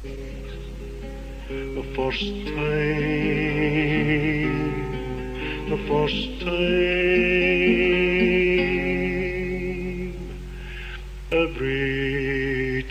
The first time, the first time, every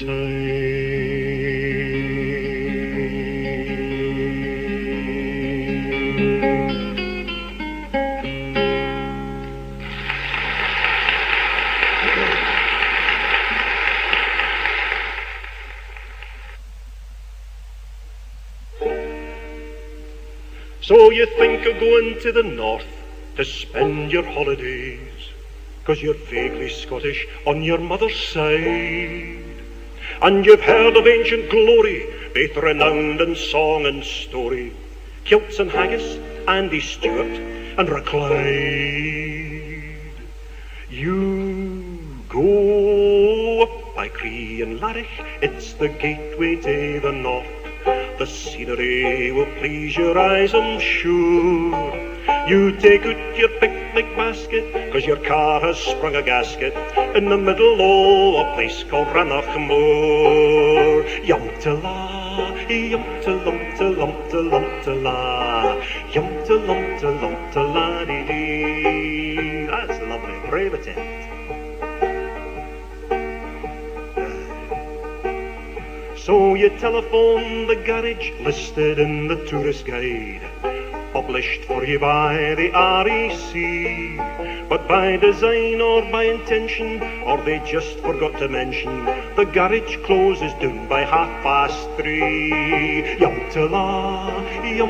So you think of going to the north to spend your holidays, 'cause you're vaguely Scottish on your mother's side, and you've heard of ancient glory, both renowned in song and story, kilts and haggis, Andy Stewart and Raclide. You go up by Cree and Larich, it's the gateway to the north. The scenery will please your eyes, I'm sure. You take out your picnic basket, 'cause your car has sprung a gasket in the middle of a place called Rannochmoor. Yum-ta-la, yum-ta-lum-ta-lum-ta-lum-ta-la, yum-ta-lum-ta-lum-ta-la-dee-dee. That's lovely, brave attempt. So you telephone the garage listed in the tourist guide, published for you by the REC, but by design or by intention, or they just forgot to mention, the garage closes down by 3:30. Yum-ta-la,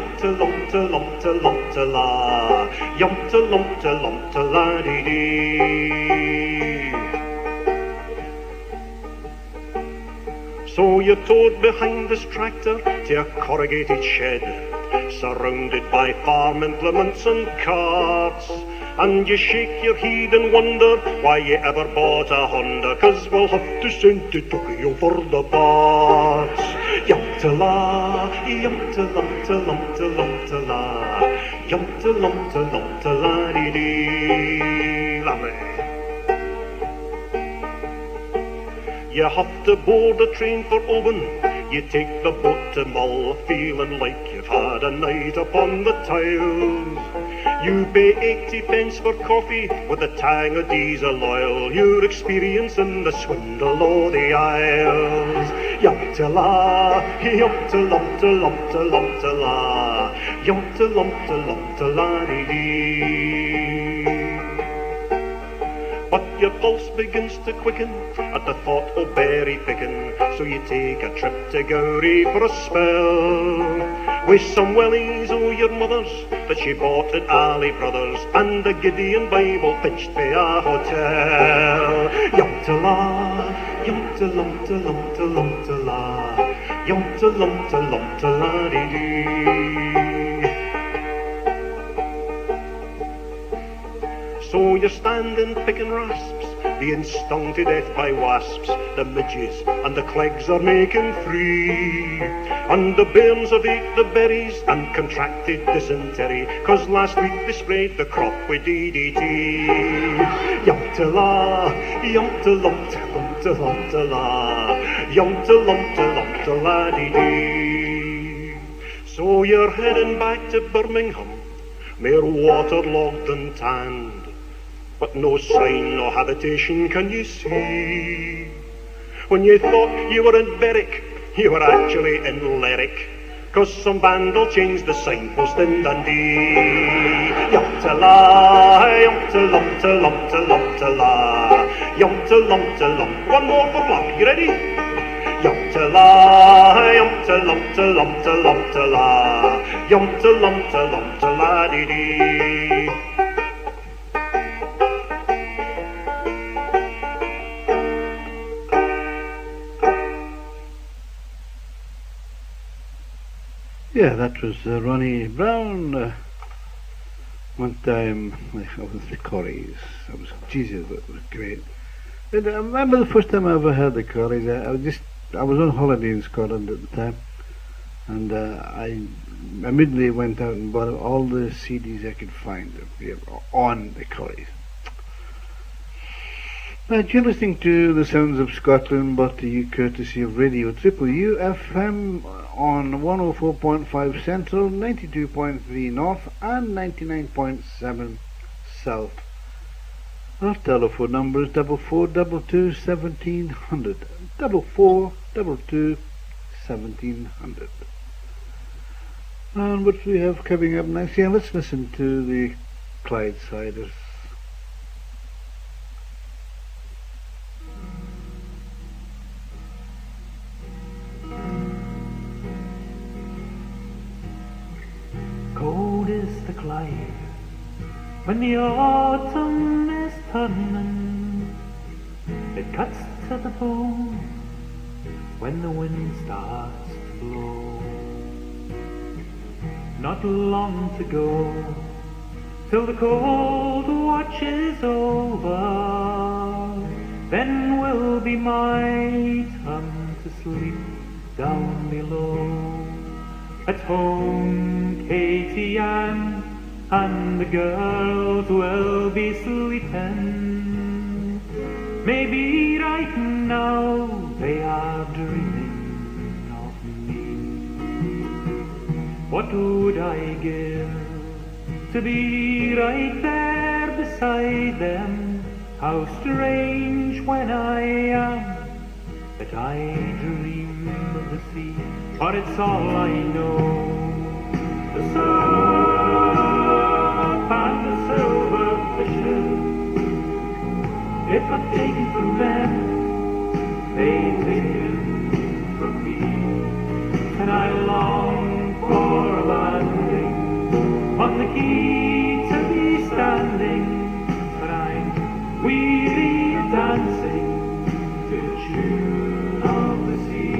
yum-ta-lum-ta-lum-ta-lum-ta-la, yum-ta-lum-ta-lum-ta-la-dee-dee. So you're towed behind this tractor to a corrugated shed, surrounded by farm implements and carts, and you shake your head and wonder why you ever bought a Honda, 'cause we'll have to send to Tokyo for the parts. Yum-ta-la, yum-ta-lum-ta-lum-ta-lum-ta-la, yum-ta-lum-ta-lum-ta-la-dee-dee. Lovely. You have to board a train for Oban, you take the boat to Mull, feeling like you've had a night upon the tiles. You pay 80 pence for coffee with a tang of diesel oil, you're experiencing the swindle of the Isles. Yum-ta-la, yum-ta-lum-ta-lum-ta-lum-ta-la, yum-ta-lum-ta-lum-ta-la-dee-dee. But your pulse begins to quicken at the thought of berry picking, so you take a trip to Gowrie for a spell, with some wellies o' your mother's that she bought at Ali Brothers, and a Gideon Bible pitched by a hotel. Yum-ta-la, yum-ta-lum-ta-lum-ta-lum-ta-la, yum-ta-lum-ta-lum-ta-la-dee-dee. So you're standing picking rasps, being stung to death by wasps. The midges and the clegs are making free, and the bairns have ate the berries and contracted dysentery, 'cause last week they sprayed the crop with DDT. Yum-ta-la, yum-ta-lum-ta-lum-ta-lum-ta-la, yum-ta-lum-ta-lum-ta-la-dee-dee. So you're heading back to Birmingham, mere waterlogged and tanned, but no sign, no habitation can you see. When you thought you were in Berwick, you were actually in Lerwick, 'cause some vandal changed the signpost in Dundee. Yum-ta-la, yum-ta-lum-ta-lum-ta-lum-ta-la, yum-ta-lum-ta-lum. One more for luck, you ready? Yum-ta-la, yum-ta-lum-ta-lum-ta-lum-ta-la, yum-ta-lum-ta-lum-ta-la-dee-dee. Yeah, that was Ronnie Brown. One time I was with the Corries. Jesus, that was great. And I remember the first time I ever heard the Corries. I was on holiday in Scotland at the time, and I immediately went out and bought all the CDs I could find on the Corries. Right, you're listening to the Sounds of Scotland, brought to you courtesy of Radio Triple UFM on 104.5 Central, 92.3 North and 99.7 South. Our telephone number is 4422 1700. 4422 1700. And what we have coming up next? Yeah, let's listen to the Clydesiders. Cold is the Clyde when the autumn is turning. It cuts to the bone when the wind starts to blow. Not long to go till the cold watch is over. Then will be my turn to sleep down below. At home, Katie Ann and the girls will be sleeping. Maybe right now they are dreaming of me. What would I give to be right there beside them? How strange when I am that I dream of the sea. But it's all I know. The surf and the silver fishes. If I'm taken from them, they take it from me. And I long for a landing on the quay to be standing. But I'm weary of dancing to the tune of the sea.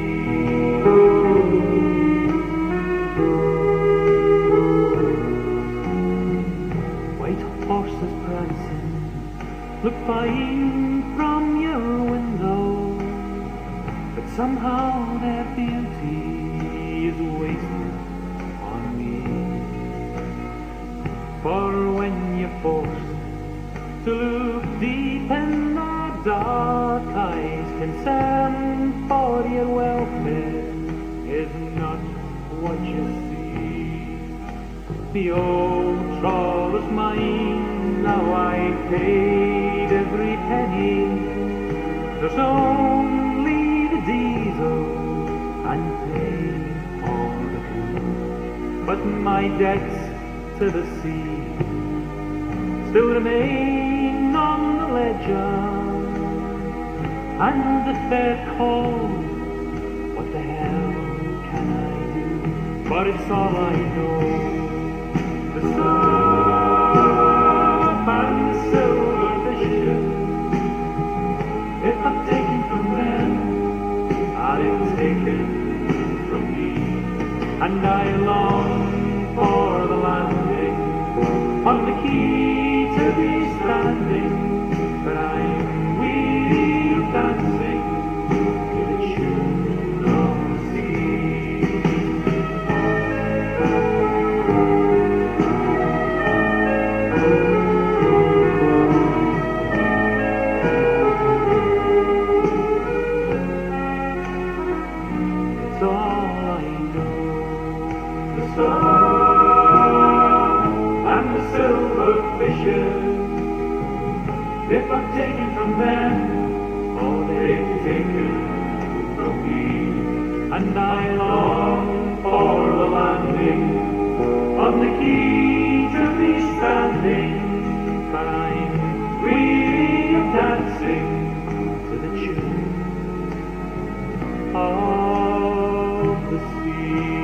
White horses prancing look fine from your window, but somehow their beauty is wasted on me. For when you're forced to look deep in their dark eyes, concern for your welfare is not what you see. The old trawl is mine, now I paid every penny. There's only the diesel and pay for the fuel, but my debts to the sea still remain on the ledger. And if they're cold, what the hell can I do? But it's all I know. The surf and the silver fishes. If I'm taken from them, are they taken from me? And I long for the landing on the quay to be standing. But I'm weary of dancing to the tune of the sea. It's all I know. The sun and the silver fishes. If I'm taken from them, or they've taken from me, and I long for the landing on the quay to be standing, but I'm weary of dancing to the tune of the sea.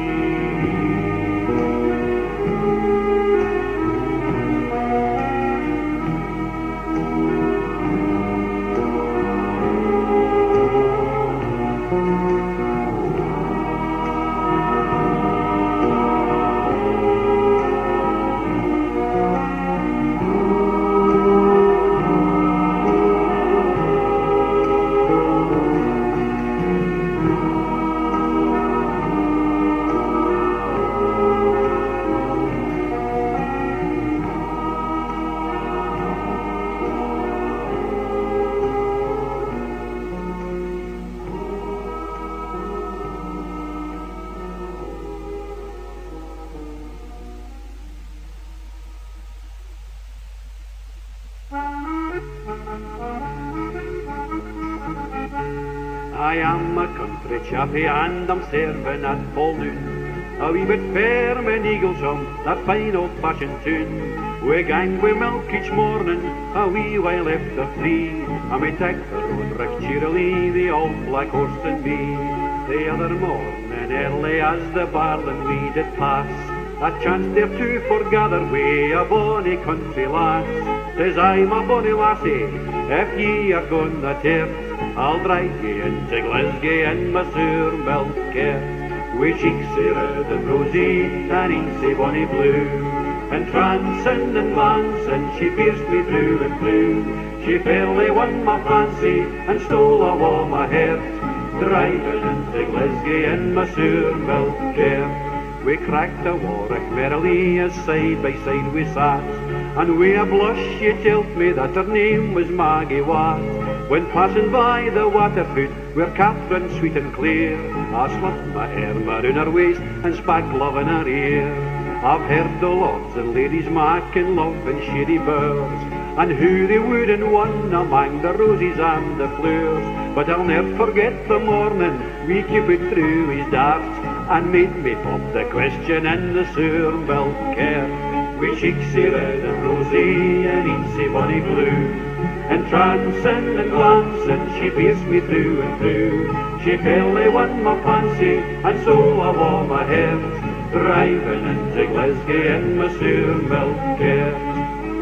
I am a country chappie and I'm serving at full noon. A wee bit fair, my eagles on that fine old-fashioned tune. We gang wi' milk each morning, a wee while after 3, and we take the road right cheerily, the old black horse and me. The other morning, early as the barlin we did pass, a chance there to forgather wi' a bonny country lass. Says I, my bonny lassie, if ye are going the tert, I'll drive ye into Glasgow in my sour milk cart. Wi' cheeks sae red and rosy, and e'en sae bonny blue, entrancing and glancing, she pierced me through and through. She fairly won my fancy and stole awa my heart, driving into Glasgow in my sour milk cart. We cracked a Warwick merrily as side by side we sat, and wi' a blush she told me that her name was Maggie Watt. When passing by the Waterfoot, where Catherine sweet and clear, I slipped my hair maroon her waist and spak love in her ear. I've heard the lords and ladies making love in shady bowers, and who they wouldn't won among the roses and the flowers. But I'll never forget the morning we Cupid threw his dart, and made me pop the question in the sour milk cart. Wi' cheeks sae red and rosy and e'en sae bonny blue, entrancing and glancing, she pierced me through and through. She fairly won my fancy and so I wore my heart, driving into Glasgow in my sour milk cart.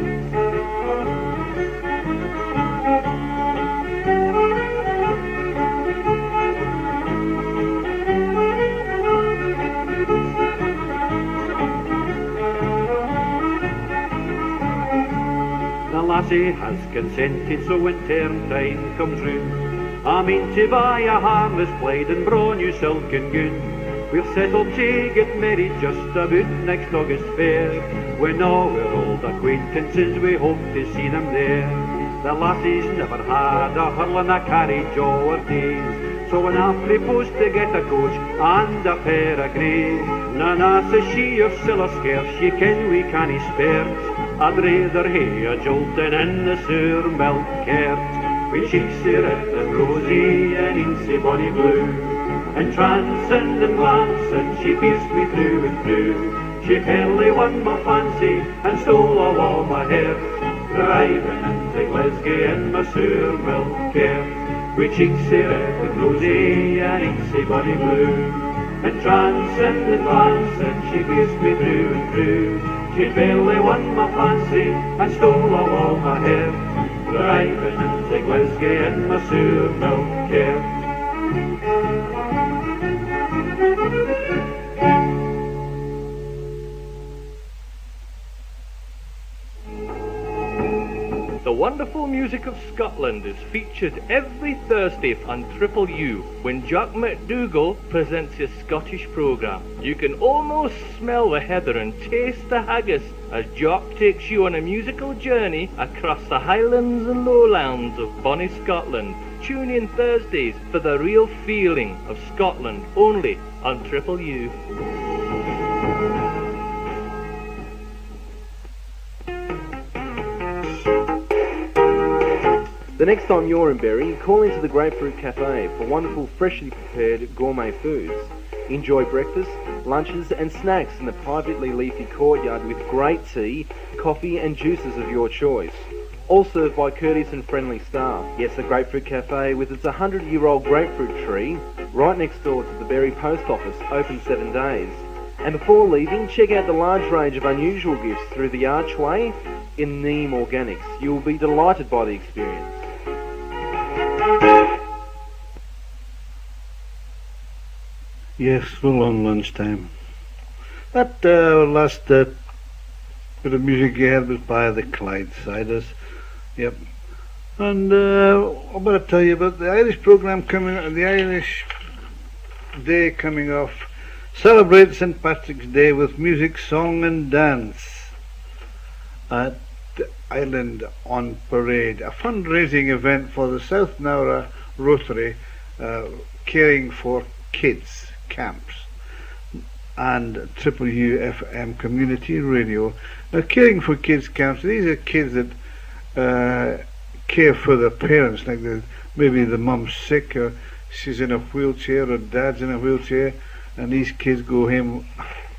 Lassie has consented, so when term time comes round, I mean to buy a harness blade and braw new silken gown. We'll settle to get married just about next August fair, when all our old acquaintances we hope to see them there. The lassie's never had a hurl and a carriage o'er days, so when I propose to get a coach and a pair of greys, Nana says she you're still a scarce, she ken we canny spare. I'd rather hae a jolting in the sour milk cart, wi' cheeks sae red and rosy and e'en sae bonny blue, entrancing and glancing, she pierced me through and through. She fairly won my fancy and stole awa my heart, driving into Glasgow in my sour milk cart, wi' cheeks sae red and rosy and e'en sae bonny blue, entrancing and glancing, she pierced me through and through. She fairly won my fancy and stole awa my heart, driving into Glasgow in my sour milk cart. The wonderful music of Scotland is featured every Thursday on Triple U when Jock McDougall presents his Scottish programme. You can almost smell the heather and taste the haggis as Jock takes you on a musical journey across the highlands and lowlands of bonny Scotland. Tune in Thursdays for the real feeling of Scotland, only on Triple U. The next time you're in Berry, call into the Grapefruit Cafe for wonderful freshly prepared gourmet foods. Enjoy breakfast, lunches and snacks in the privately leafy courtyard with great tea, coffee and juices of your choice. All served by courteous and friendly staff. Yes, the Grapefruit Cafe with its 100-year-old grapefruit tree right next door to the Berry Post Office, open 7 days. And before leaving, check out the large range of unusual gifts through the archway in Neem Organics. You will be delighted by the experience. Yes, full on lunchtime. That last bit of music you heard was by the Clydesiders. Yep. And I'm going to tell you about the Irish programme coming, the Irish Day coming off. Celebrate St. Patrick's Day with music, song and dance at Island on Parade, a fundraising event for the South Nowra Rotary, caring for kids camps, and Triple U FM Community Radio. Now, caring for kids camps, these are kids that care for their parents, like maybe the mum's sick or she's in a wheelchair or dad's in a wheelchair, and these kids go home,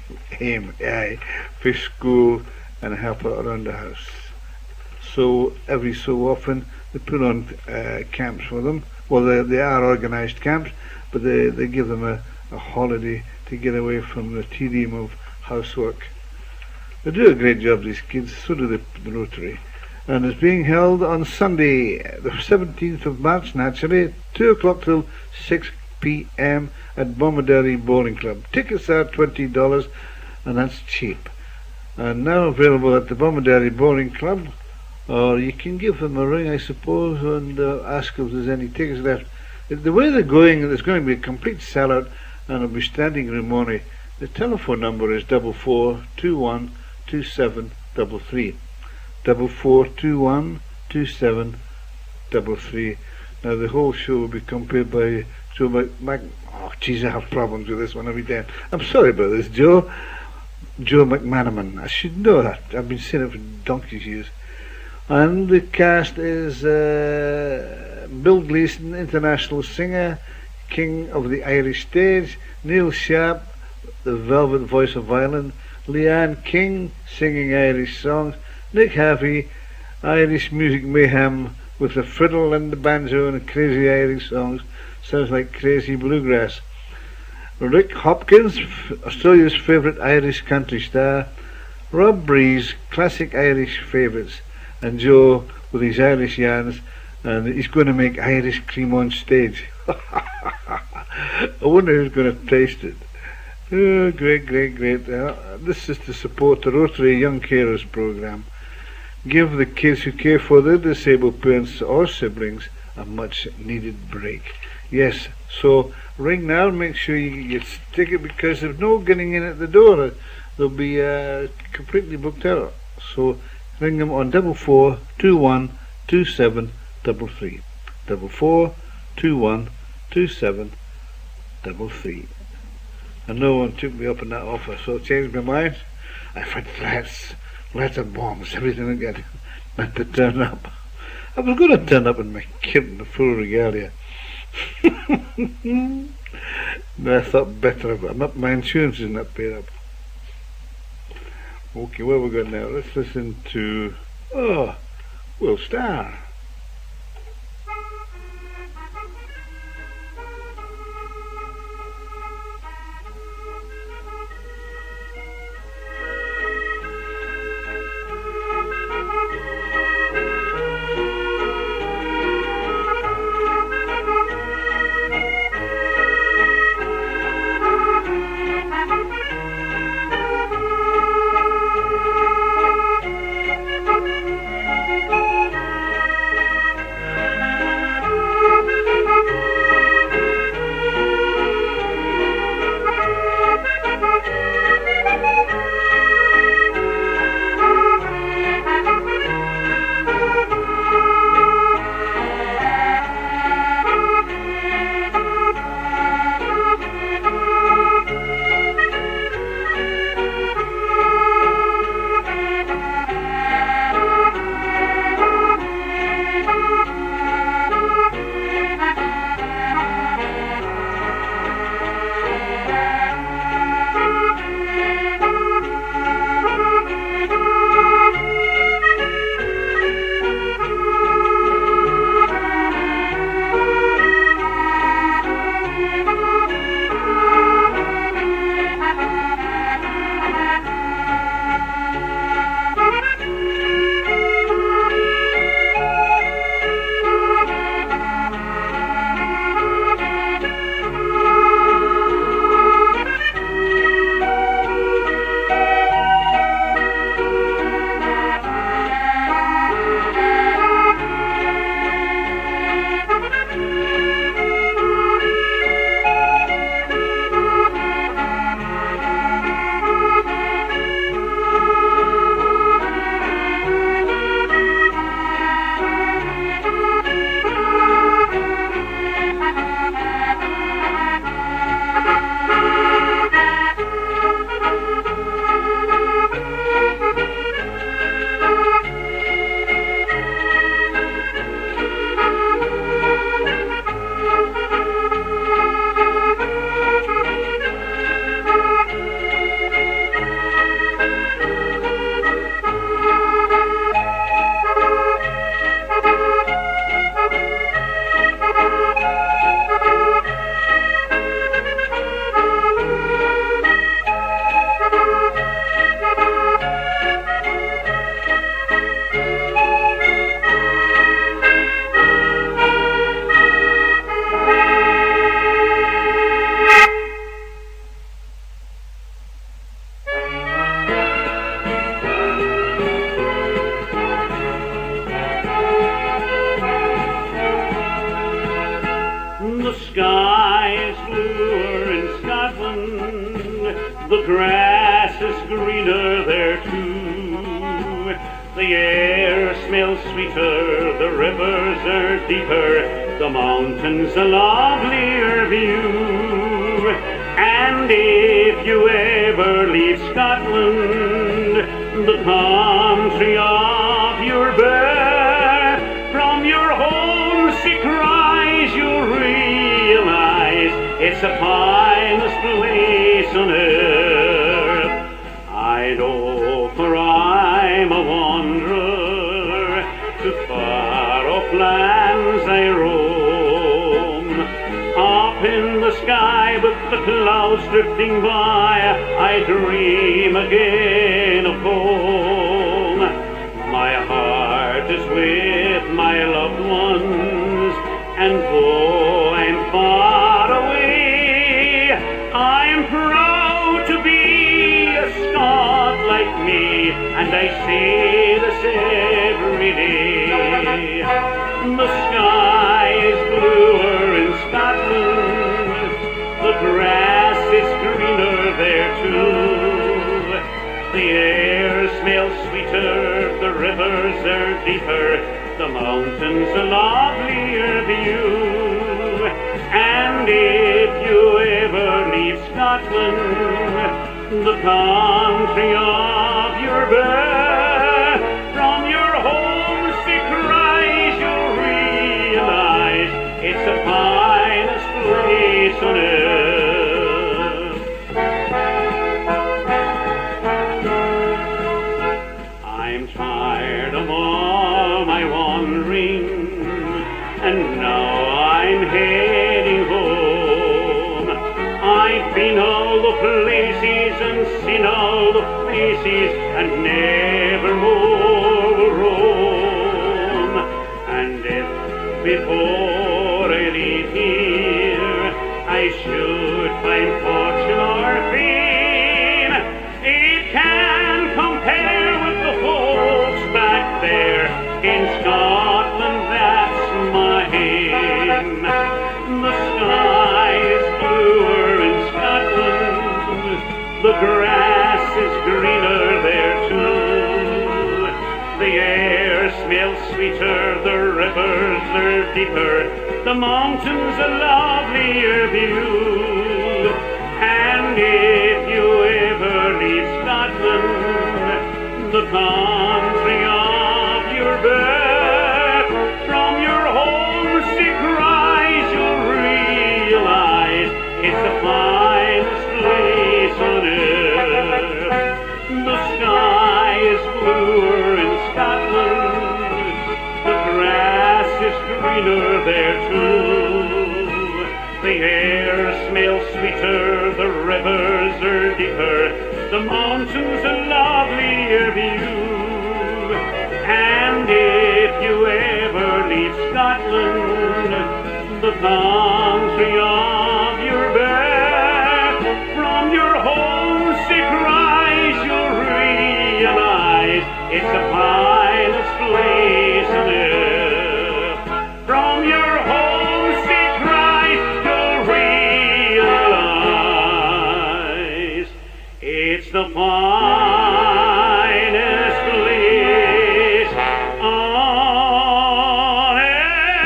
for school and help her around the house. So every so often they put on camps for them. Well, they are organised camps, but they give them a holiday to get away from the tedium of housework. They do a great job, these kids, so do the Rotary. And it's being held on Sunday, the 17th of March, naturally, 2 o'clock till 6 p.m. at Bomaderry Bowling Club. Tickets are $20, and that's cheap. And now available at the Bomaderry Bowling Club, or you can give them a ring, I suppose, and ask if there's any tickets left. The way they're going, there's going to be a complete sellout, and it'll be standing room only. The telephone number is 44212733. 44212733. Now the whole show will be compared by Joe oh jeez, I have problems with this one every day. I'm sorry about this, Joe McManaman. I should know that. I've been saying it for donkey's years. And the cast is Bill Gleason, international singer, king of the Irish stage; Neil Sharp, the velvet voice of Ireland; Leanne King, singing Irish songs; Nick Harvey, Irish music mayhem with the fiddle and the banjo and the crazy Irish songs. Sounds like crazy bluegrass. Rick Hopkins, Australia's favourite Irish country star; Rob Breeze, classic Irish favourites; and Joe with his Irish yarns, and he's going to make Irish cream on stage. I wonder who's going to taste it. Oh, great. This is to support the Rotary Young Carers programme. Give the kids who care for their disabled parents or siblings a much needed break. Yes, so ring now and make sure you get your ticket, because there's no getting in at the door. They'll be completely booked out. So ring them on 44212733. 44212733. And no one took me up on that offer, so I changed my mind. I've had threats, letter bombs, everything again, not to turn up. I was going to turn up in my kit and the full regalia. But I thought better of it. My insurance is not paid up. Okay, where we got now? Let's listen to Will Starr. The grass is greener there too. The air smells sweeter, the rivers are deeper, the mountains a lovelier view. And if you ever leave Scotland, the country of your birth, from your homesick rise you'll realize it's the finest place on earth. I know, for I'm a wanderer, to far-off lands I roam. Up in the sky with the clouds drifting by, I dream again of home. My heart is with my loved ones, and though I'm far away, I'm proud to be a Scot like me, and I say this every day. The sky is bluer in Scotland, the grass is greener there too. The air smells sweeter, the rivers are deeper, the mountains a lovelier view. And if you ever leave Scotland, the country of your birth, from your homesick rise you'll realize it's the finest place on earth. I'm tired of all my wandering, and now I'm heading home. I've been all the places and seen all the faces, and never more will roam. And if before I leave here I should find fortune or fame, it can compare with the folks back there in Scotland. That's my aim. The sky is bluer in Scotland, the grass is greener there too. The air smells sweeter, the rivers are deeper, the mountains a lovelier view. And if you ever leave Scotland, the country of your birth, from your homesick rise you'll realize it's the finest place on earth. The sky is bluer in Scotland, the grass is greener there too. The air smells sweeter, the rivers are deeper, the mountains a lovelier view. And if you ever leave Scotland, the country of your birth, from your homesick rise you'll realize it's the finest place on earth. From your homesick rise you'll realize it's the finest place on earth.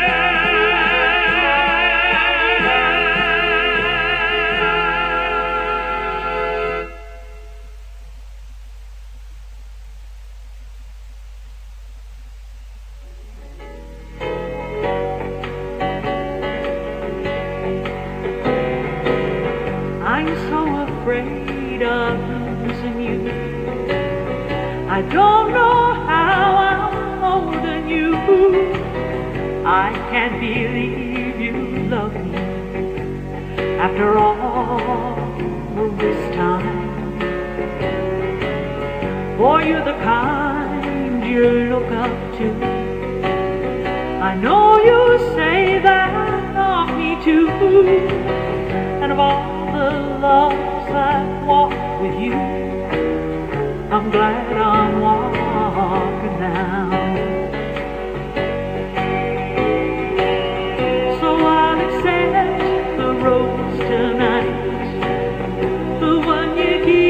I'm so afraid of losing you. I don't know how I'm holding you. I can't believe you love me after all this time. For you're the kind you look up to. I know you say that of me too. And of all the loves I've walked with you, I'm glad I'm walking now. So I'll accept the rose tonight, the one you give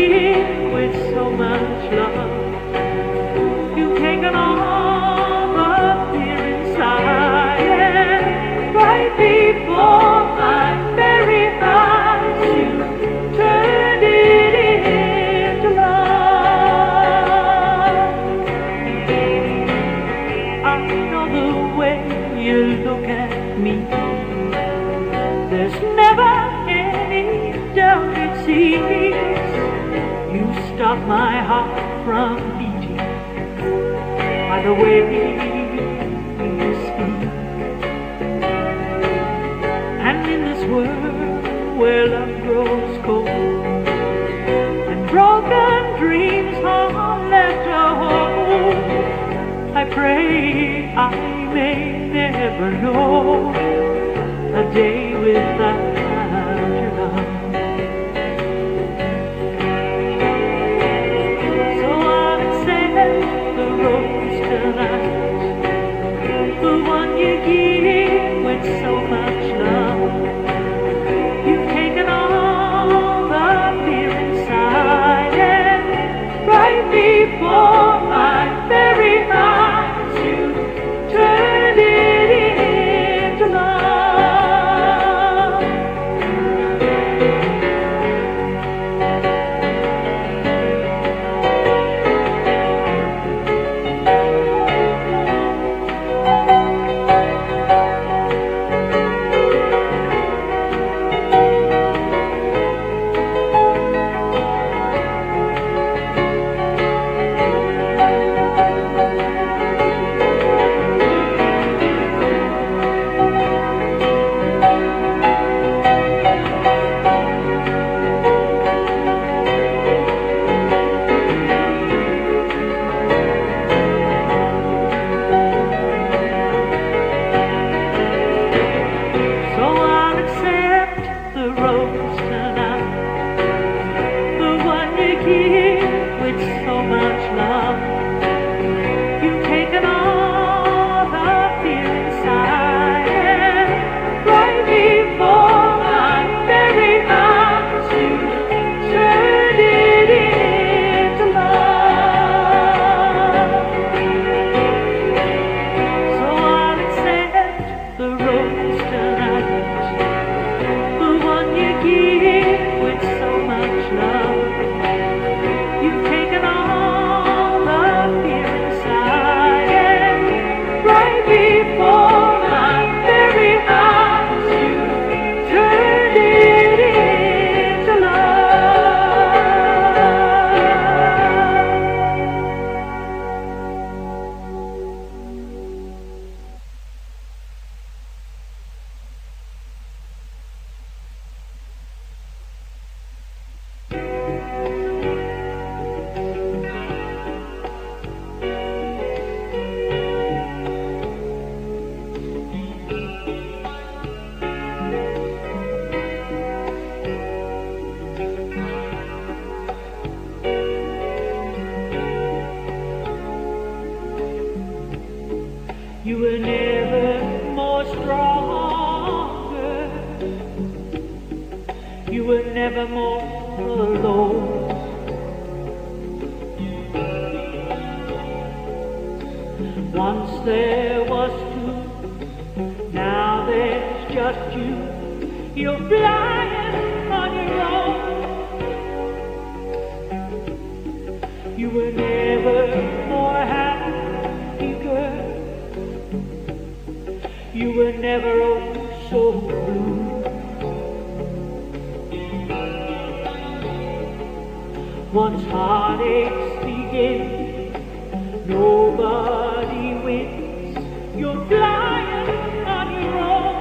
cease. You stop my heart from beating by the way you speak. And in this world where love grows cold and broken dreams are left to hold, I pray I may never know a day without your love. So I'll accept the rose tonight, the one you give with so much love. You've taken all the fear inside, and right before my very eyes you turned it into love. So I'll accept the rose tonight, the one you give with so much love. You've taken all the fear inside, and right before my very eyes you turned it into love. So I'll accept the rose tonight, the one you give with so much love. You've taken all the fear inside, and right before my very eyes you turned it into love. You were never more stronger. You were never more alone. Once there was two, now there's just you. You're flying on your own. You were never more happy, girl. You were never oh so blue. Once heartaches begin, nobody wins. You're flying on your own.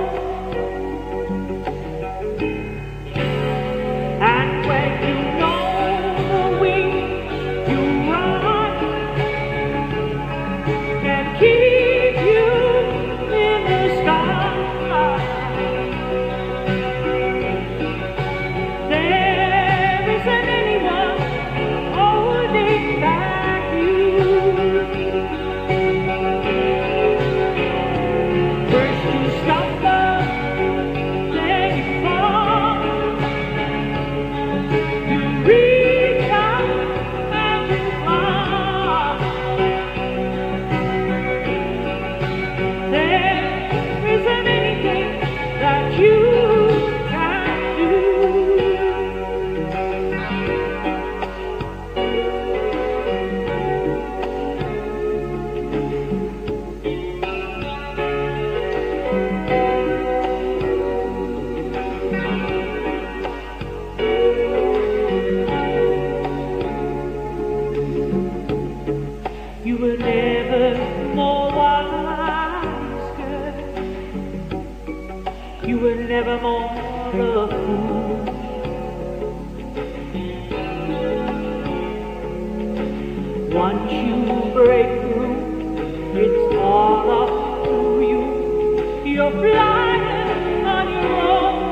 And when you know the wings you run can keep you in the sky, there isn't anyone holding back you. Once you break through, it's all up to you. You're flying on your own.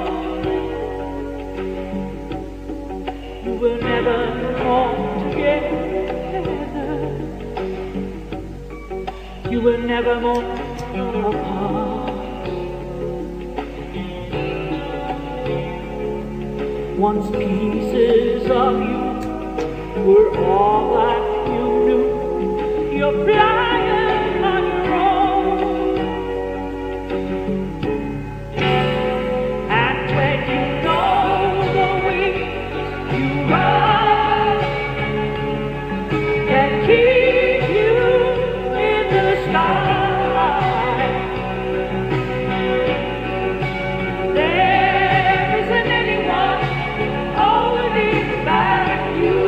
You will never come together. You will never more apart. Once pieces of you were all that you knew. You're flying on your own. And when you know the wings you ride can keep you in the sky, there isn't anyone holding back you.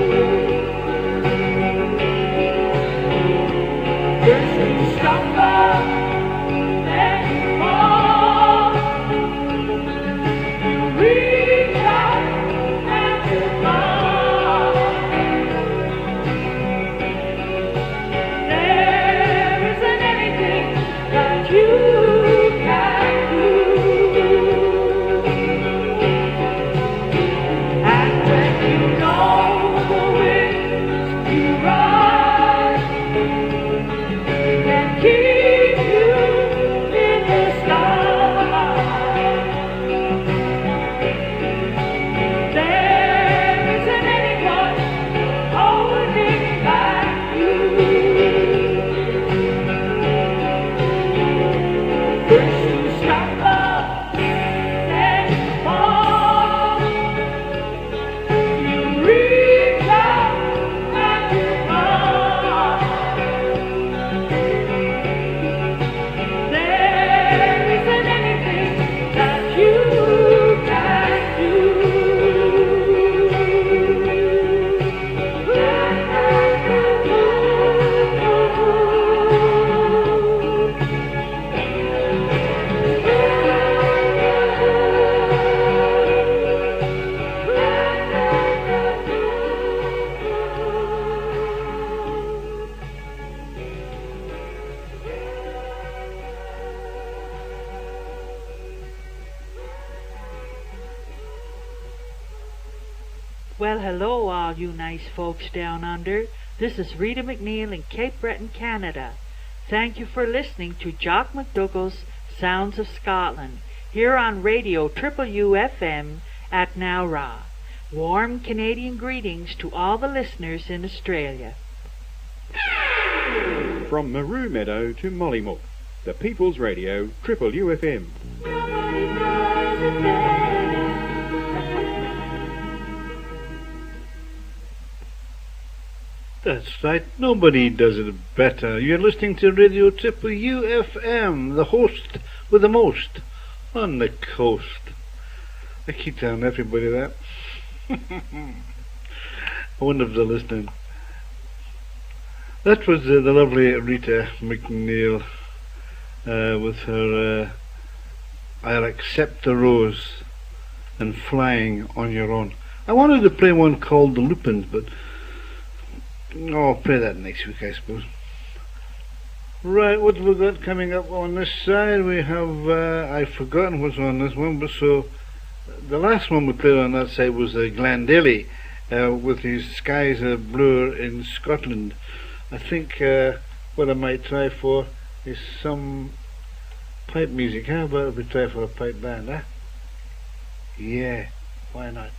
First you stumble, then you fall. You reach out and you fall. There isn't anything that you can do. And when you know the winds you ride can keep you in the sky, there isn't anyone holding back you. First you stumble, then you fall. You reach out and you fall. There isn't anything that you can do. Well, hello, all you nice folks down under. This is Rita McNeil in Cape Breton, Canada. Thank you for listening to Jock McDougall's Sounds of Scotland here on radio Triple UFM at Nowra. Warm Canadian greetings to all the listeners in Australia. From Maru Meadow to Mollymook, the People's Radio Triple UFM. That's right, nobody does it better. You're listening to Radio Triple UFM, the host with the most on the coast. I keep telling everybody that. I wonder if they're listening. That was the lovely Rita McNeil with her I'll Accept the Rose and Flying on Your Own. I wanted to play one called The Lupins, but I'll play that next week, I suppose. Right, what have we got coming up on this side? We have, I've forgotten what's on this one, but so the last one we played on that side was Glenn Daly with his Skies Are Bluer in Scotland. I think what I might try for is some pipe music. How about if we try for a pipe band, eh? Yeah, why not?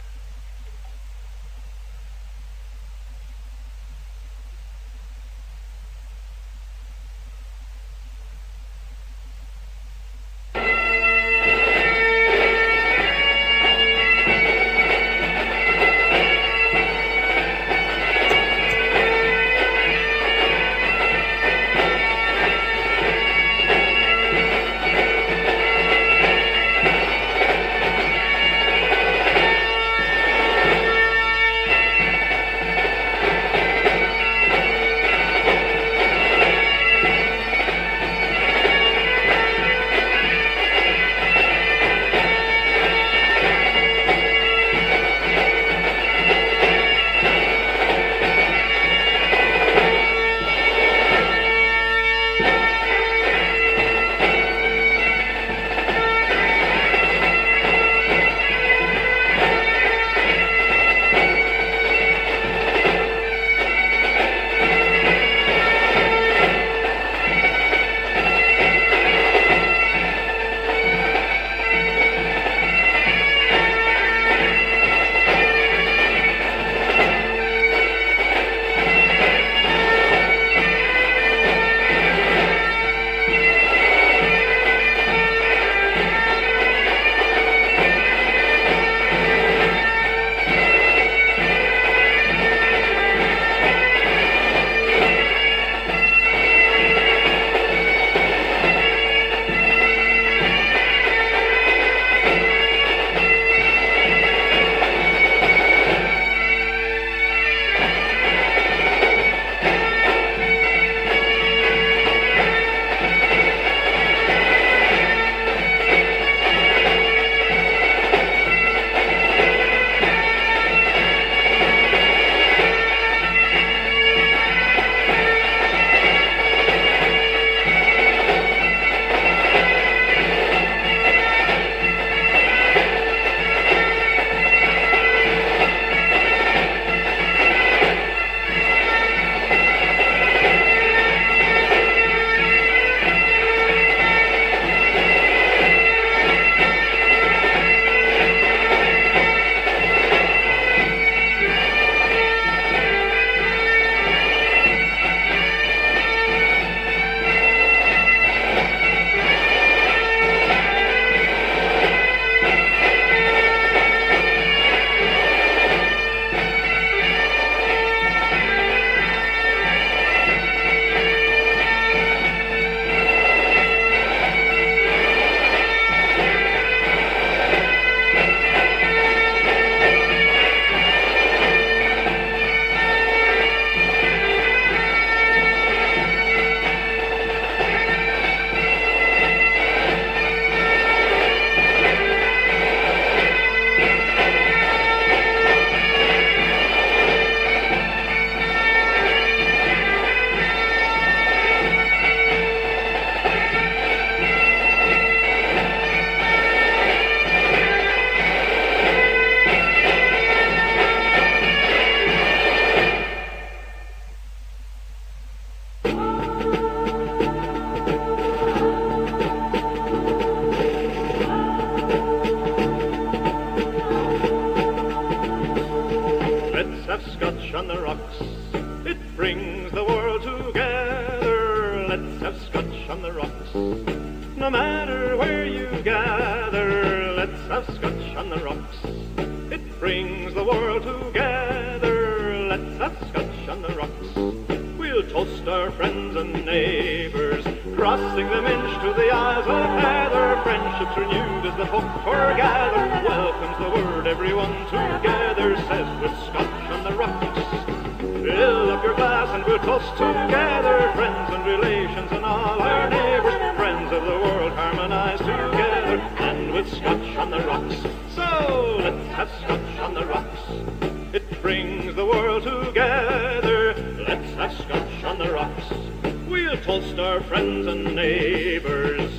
have scotch on the rocks. It brings the world together. Let's have scotch on the rocks. No matter where you gather, let's have scotch on the rocks. It brings the world together. Let's have scotch on the rocks. We'll toast our friends and neighbours, crossing the Minch to the Isles of Heather. Friendships renewed as the folk foregather. Welcomes the word, everyone together, says with scotch on the rocks. Fill up your glass and we'll toast together. Friends and relations and all our neighbours, friends of the world harmonise together, and with scotch on the rocks. So let's have scotch on the rocks. It brings the world together. Let's have scotch on the rocks. We'll toast our friends and neighbours.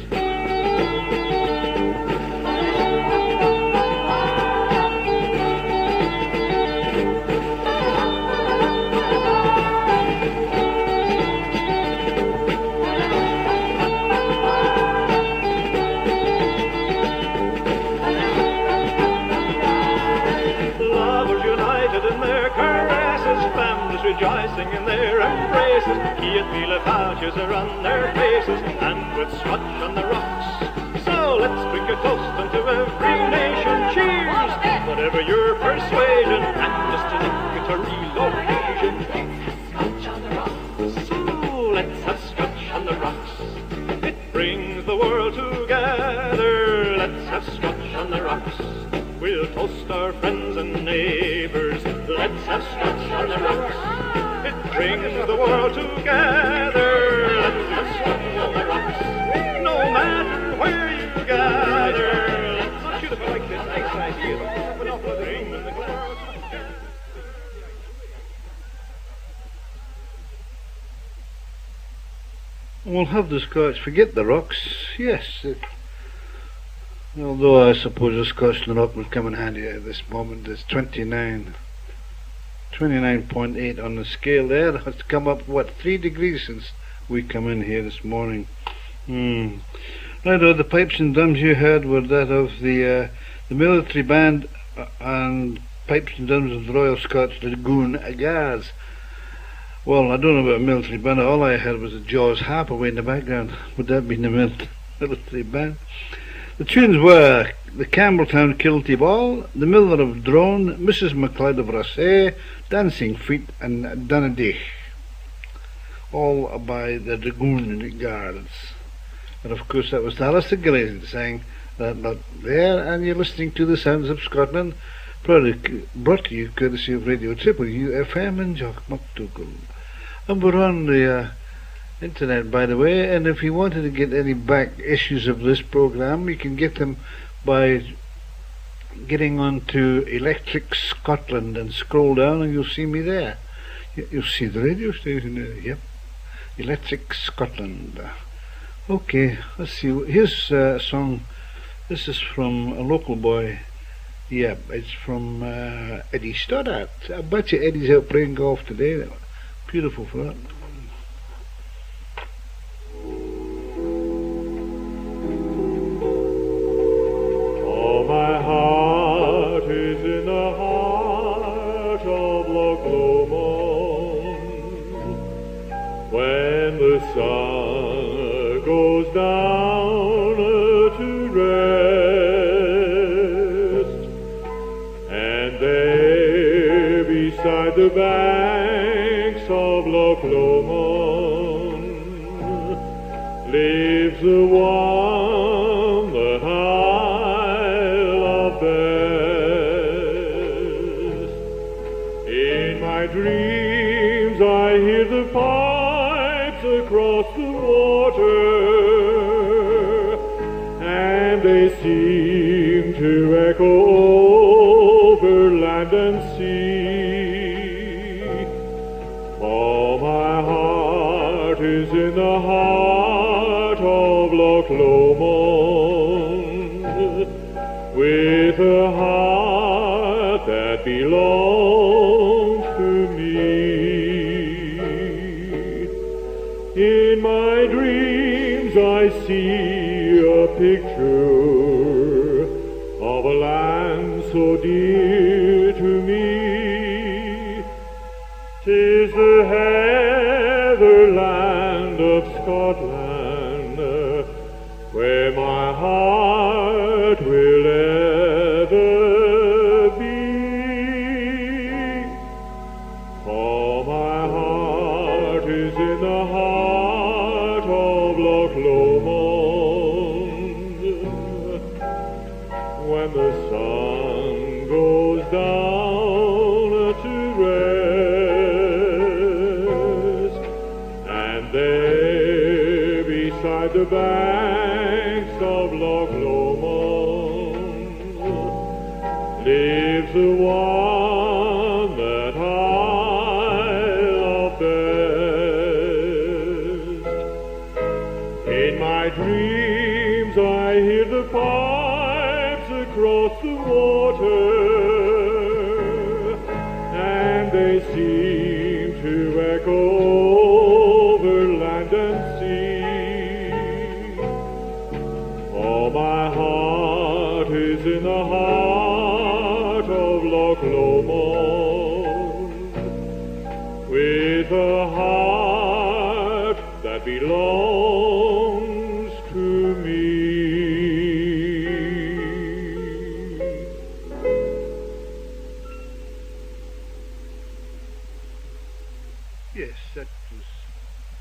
Rejoicing in their embraces, Keith pouches are on their faces, and with scotch on the rocks. So let's drink a toast unto every nation. Cheers! Whatever your persuasion, and just to look at a real occasion. Let's have scotch on the rocks. So let's have scotch on the rocks. It brings the world together. Let's have scotch on the rocks. We'll toast our friends and neighbours. Let's have scotch on the rocks. It brings the world together. Let's have scotch on the rocks. No matter where you gather. Let's not shoot if I like this nice idea. Have enough of the England and the world together. We'll have the scotch. Forget the rocks. Yes. Although I suppose the Scotch and the rock would come in handy at this moment. It's 29.8 on the scale there. It's come up, 3 degrees since we come in here this morning. Right, the pipes and drums you heard were that of the military band and pipes and drums of the Royal Scots Dragoon Guards. Well, I don't know about a military band. All I heard was a Jaws harp away in the background. Would that be the military band? The tunes were the Campbelltown Kilty Ball, the Miller of Drone, Mrs. MacLeod of Rossay, Dancing Feet, and Dunedich, all by the Dragoon Guards. And of course that was Alistair Gray that sang that lot there, and you're listening to the Sounds of Scotland, brought to you courtesy of Radio Triple UFM and Jock McDougall. And we're on the internet, by the way, and if you wanted to get any back issues of this program, you can get them by getting on to Electric Scotland and scroll down and you'll see me there. You'll see the radio station there. Yep, Electric Scotland. Okay, let's see, here's a song. This is from a local boy. Yeah, it's from Eddie Stoddart. I bet you Eddie's out playing golf today. Beautiful for that. My heart is in the heart of Loch Lomond. When the sun goes down to rest, and there beside the banks of Loch Lomond lives the one that I love best. In my dreams I hear the pipes across the water, and they seem to echo over land and sea. For my heart is in the heart of Loch Lomond, with a heart that belongs to me. In my dreams I see a picture of a land so dear to me, 'Tis the heatherland of Scotland, where my heart will ever be. For my heart is in the heart of Loch Lomond. When the sun goes down to rest, and there beside the banks of Loch Lomond lives the one that I love best. In my dreams I hear the pipes across the water, and they seem to echo over land and sea. For my heart is in the heart of Loch Lomond, with a heart that belongs to me. Yes, that was